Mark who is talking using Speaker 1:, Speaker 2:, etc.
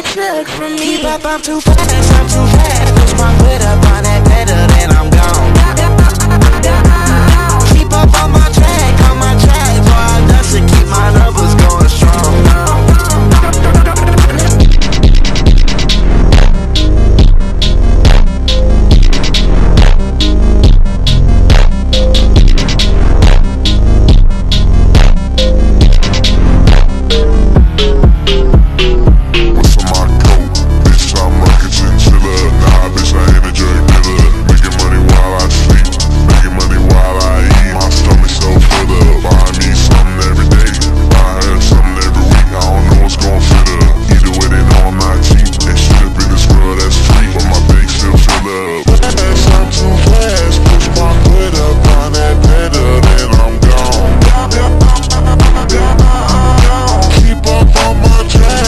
Speaker 1: took from me.
Speaker 2: Keep up, I'm too fast, I'm too fast. Push my foot up on that pedal, then I'm gone. Keep up on my track, boy, I dust to keep my